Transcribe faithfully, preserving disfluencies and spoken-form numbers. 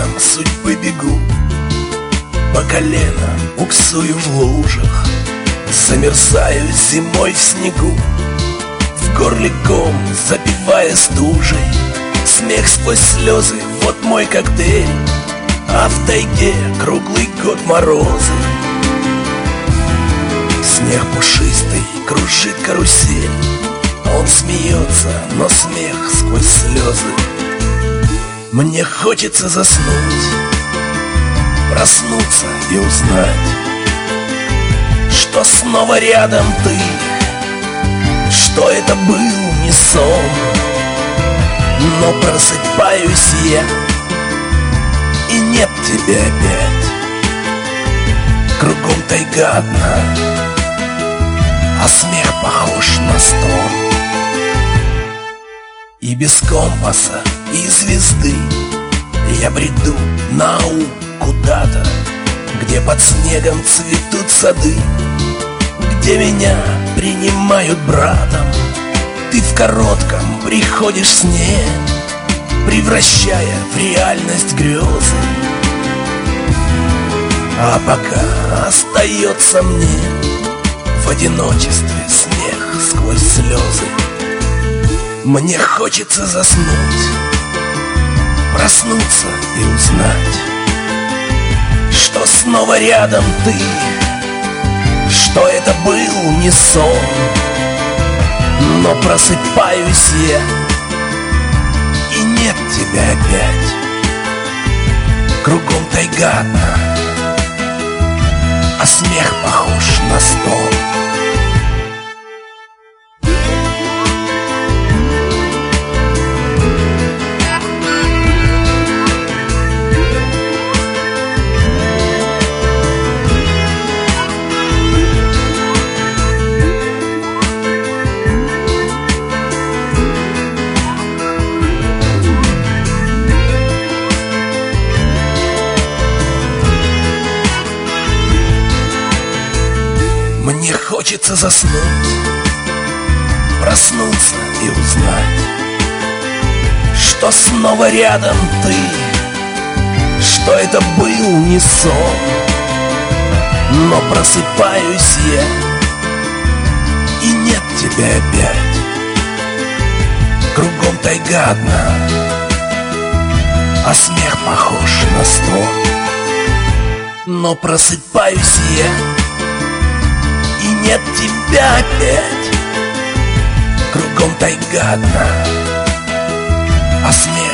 судьбы бегу, по колено буксую в лужах, замерзаю зимой в снегу, в горле ком запивая стужей. Смех сквозь слезы, вот мой коктейль, а в тайге круглый год морозы. Снег пушистый кружит карусель, он смеется, но смех сквозь слезы. Мне хочется заснуть, проснуться и узнать, что снова рядом ты, что это был не сон. Но просыпаюсь я, и нет тебя опять. Кругом тайга одна, а смех похож на стон. И без компаса, и звезды я бреду на аул куда-то, где под снегом цветут сады, где меня принимают братом. Ты в коротком приходишь сне, превращая в реальность грезы. А пока остается мне в одиночестве смех сквозь слезы. Мне хочется заснуть, проснуться и узнать, что снова рядом ты, что это был не сон. Но просыпаюсь я, и нет тебя опять. Кругом тайга одна, а смех похож на стон. Мне хочется заснуть, проснуться и узнать, что снова рядом ты, что это был не сон. Но просыпаюсь я, и нет тебя опять. Кругом тайга одна, а смех похож на стон. Но просыпаюсь я, и нет тебя опять. Кругом тайга одна, а смех